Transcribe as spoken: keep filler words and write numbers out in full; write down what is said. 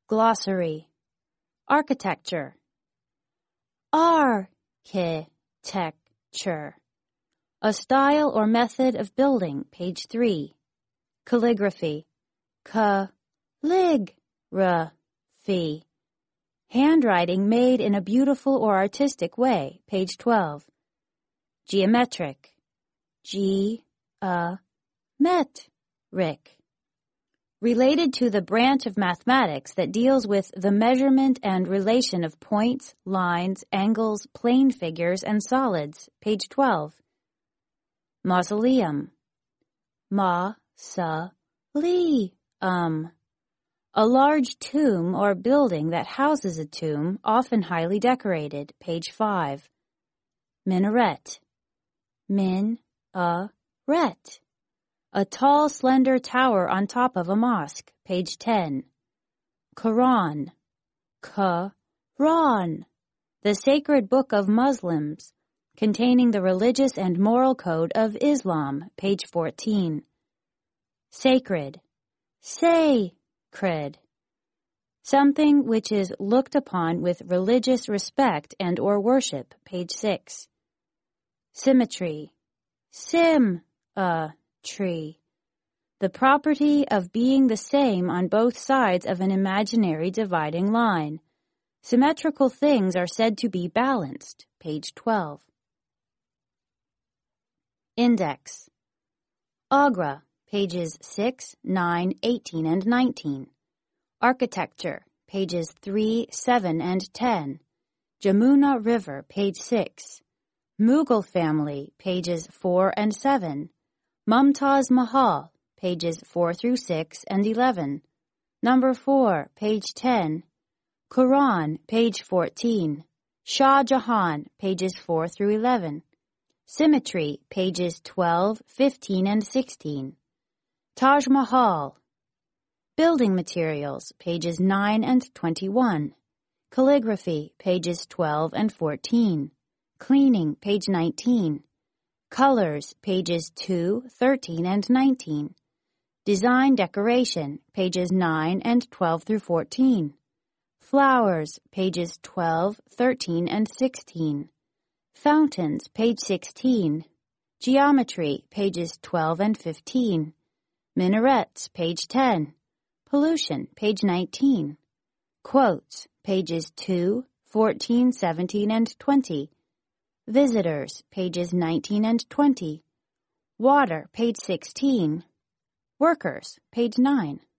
Glossary. Architecture. Architecture. A style or method of building, page three. Calligraphy. Calligraphy. Handwriting made in a beautiful or artistic way, page twelve. Geometric. Ge-a-met-ric. Related to the branch of mathematics that deals with the measurement and relation of points, lines, angles, plane figures, and solids, page twelve. Mausoleum. Ma-sa-le-um. A large tomb or building that houses a tomb, often highly decorated, page five. Minaret. Min-a-ret. A tall, slender tower on top of a mosque, page ten. Quran. Quran. The sacred book of Muslims, containing the religious and moral code of Islam, page fourteen. Sacred. Sacred. Something which is looked upon with religious respect and or worship, page six. Symmetry. Sim-a-tree. The property of being the same on both sides of an imaginary dividing line. Symmetrical things are said to be balanced, page twelve. Index. Agra, pages six, nine, eighteen, and nineteen. Architecture, pages three, seven, and ten. Jamuna River, page six. Mughal family, pages four and seven. Mumtaz Mahal, pages four through six and eleven. Number four, page ten. Quran, page fourteen. Shah Jahan, pages four through eleven. Symmetry, pages twelve, fifteen, and sixteen. Taj Mahal. Building materials, pages nine and twenty-one. Calligraphy, pages twelve and fourteen. Cleaning, page nineteen. Colors, pages two, thirteen, and nineteen. Design decoration, pages nine and twelve through fourteen. Flowers, pages twelve, thirteen, and sixteen. Fountains, page sixteen. Geometry, pages twelve and fifteen. Minarets, page ten. Pollution, page nineteen. Quotes, pages two, fourteen, seventeen, and twenty. Visitors, pages nineteen and twenty. Water, page sixteen. Workers, page nine.